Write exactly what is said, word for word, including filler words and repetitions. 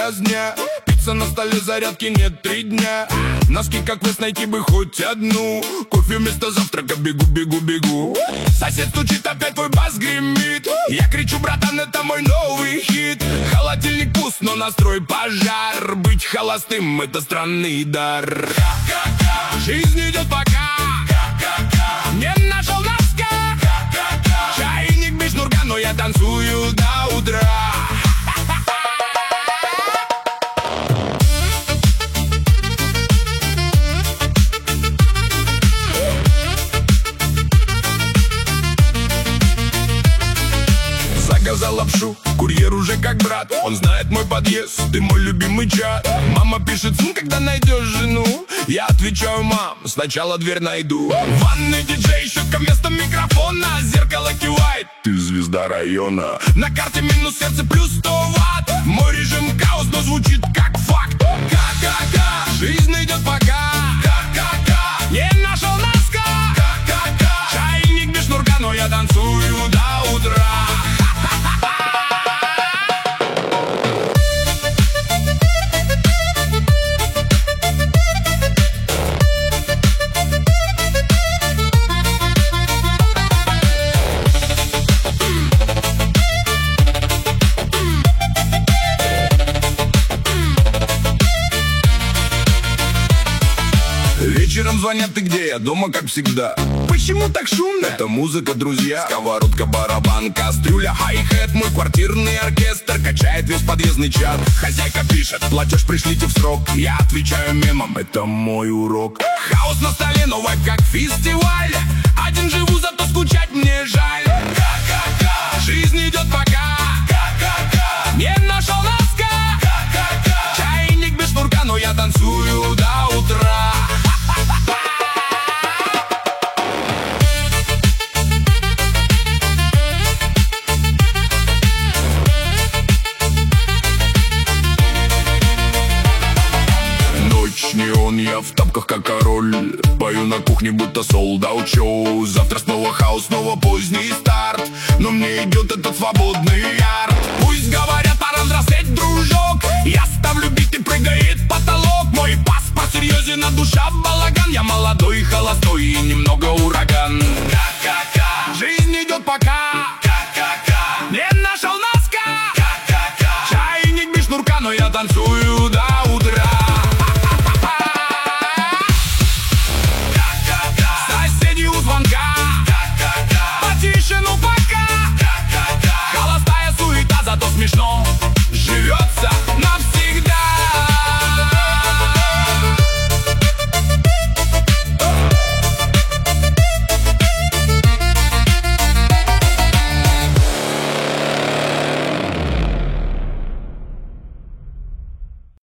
грязня. Пицца на столе, зарядки нет три дня. Носки как вы, найти бы хоть одну. Кофе вместо завтрака, бегу, бегу, бегу. Сосед стучит, опять твой бас гремит. Я кричу, братан, это мой новый хит. Холодильник пуст, но настрой пожар. Быть холостым — это странный дар. Жизнь идет пока. Не нашел носка. Чайник без шнурка, но я танцую до утра. Заказал лапшу, курьер уже как брат. Он знает мой подъезд, ты мой любимый чат. Мама пишет, сын, когда найдешь жену? Я отвечаю, мам, сначала дверь найду. Ванный диджей, щетка вместо микрофона. Зеркало кивает, ты звезда района. На карте минус сердце плюс сто ватт. Мой режим хаос, но звучит как факт. Ка-ка-ка, жизнь идет пока. Ка-ка-ка, не нашел носка. Ка-ка-ка, чайник без шнурка, но я танцую до утра. Вечером звонят, ты где? Я дома, как всегда. Почему так шумно? Это музыка, друзья. Сковородка, барабан, кастрюля, хай-хет. Мой квартирный оркестр качает весь подъездный чат. Хозяйка пишет, платеж пришлите в срок. Я отвечаю мемом, это мой урок. Хаос на столе, но вайб как фестиваль. Один живу, зато скучать мне жаль. Ка-ка-ка, жизнь идет пока. Ка-ка-ка, не нашел носка. Ка-ка-ка, чайник без шнурка, но я танцую до утра. Неон, я в тапках как король. Пою на кухне, будто солдат шоу. Завтра снова хаос, снова поздний старт. Но мне идет этот свободный арт. Пусть говорят, пора взрослеть, дружок. Я ставлю бит и прыгает потолок. Мой паспорт серьезен, а душа балаган. Я молодой, холостой и немного ураган. Ка-ка-ка, жизнь идет пока. Ка-ка-ка, не нашел носка. Ка-ка-ка, чайник без шнурка, но я танцую